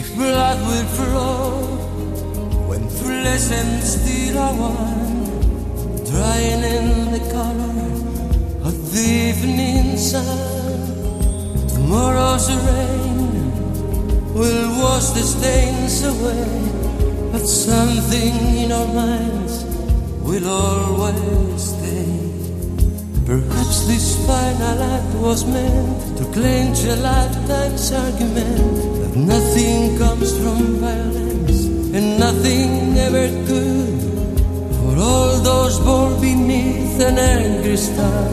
If blood will flow when flesh and steel are one, drying in the color of the evening sun. Tomorrow's rain will wash the stains away, but something in our minds will always stay. Perhaps this final act was meant to clinch a lifetime's argument that nothing comes from violence and nothing ever could. For all those born beneath an angry star,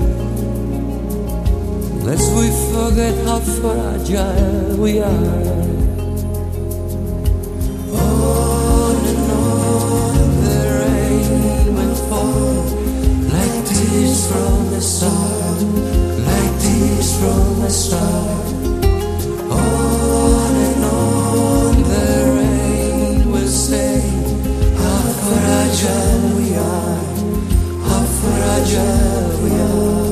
lest we forget how fragile we are. On and on the rain will fall like tears from the star, like tears from the star. On and on the rain will say how fragile we are, how fragile we are.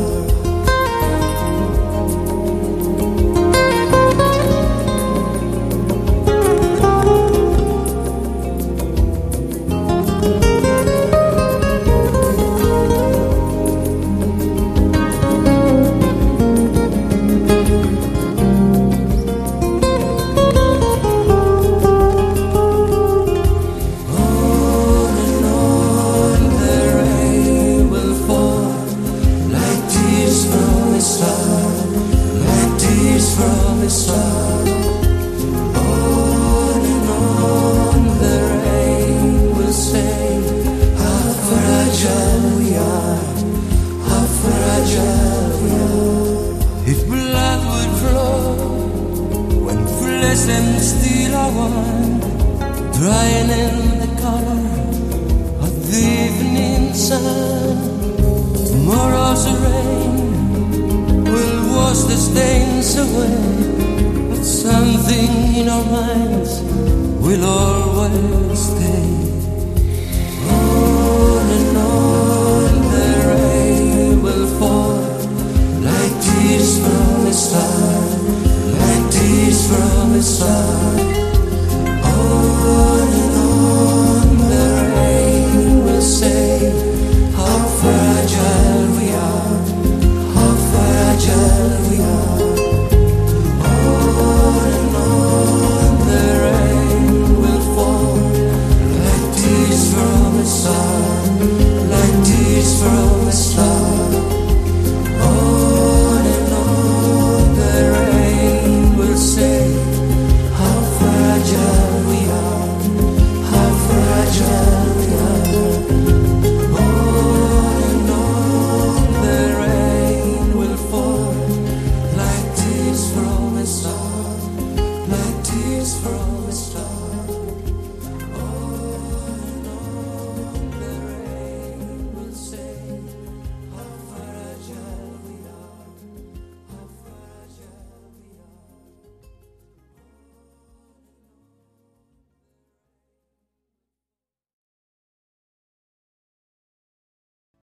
If blood would flow when flesh and steel are one, drying in the color of the evening sun, tomorrow's rain will wash the stains away, but something in our minds will always stay. On and on the rain will fall like tears from the star, like tears from the star.